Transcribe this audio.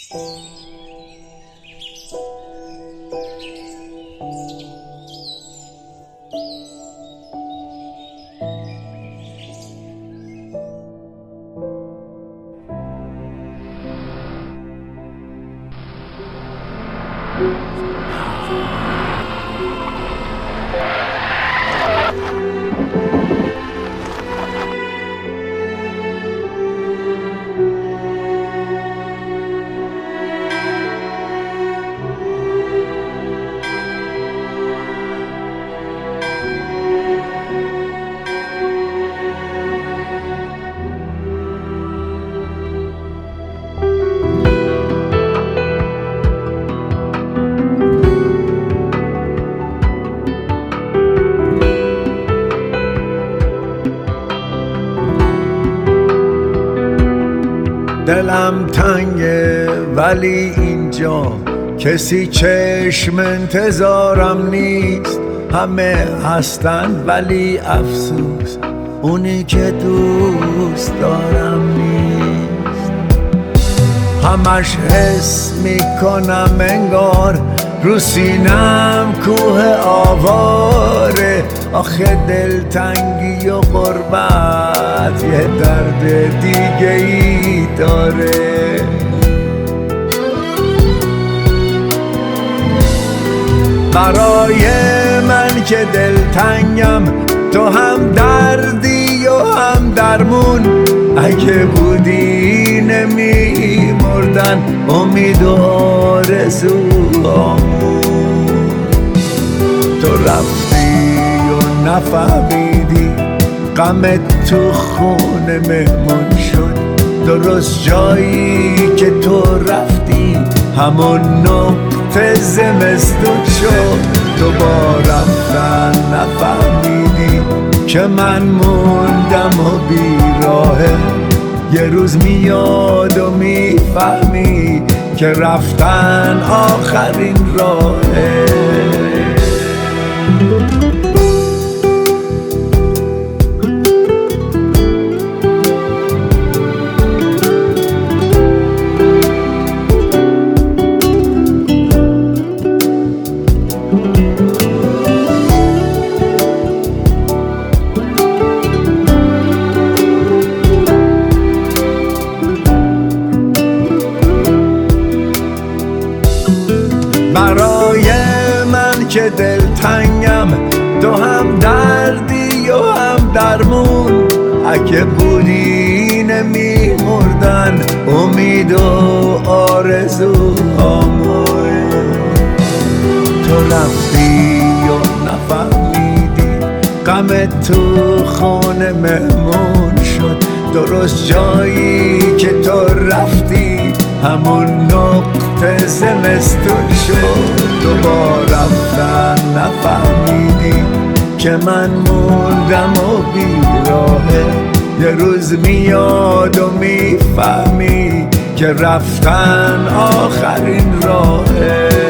دلم تنگه ولی اینجا کسی چشم انتظارم نیست. همه هستن ولی افسوس اونی که دوست دارم نیست. همش حس میکنم انگار رو سینم کوه آواره. آخه دلتنگی و غربت یه درد دیگه ای داره. برای من که دلتنگم تو هم دردی و هم درمون. اگه بودی نمی مردن امید و آرزوامون. تو رفتی و نفهمیدی غمت تو خونه مهمون شد. درست جایی که تو رفتی همون نقطه زمستون شد. تو با رفتن نفهمیدی که من موندم و بیراهه. یه روز میاد و میفهمی که رفتن آخرین راهه. برای من که دلتنگم تو هم دردی و هم درمون. اگه بودی نمی مردن امید و آرزوامون. تو رفتی و نفهمیدی غمت تو خونه مهمون شد. درست جایی که تو رفتی همون نقطه زمستون شد. تو با رفتن نفهمیدی که من موندم و بیراهه. یه روز میاد و میفهمی که رفتن آخرین راهه.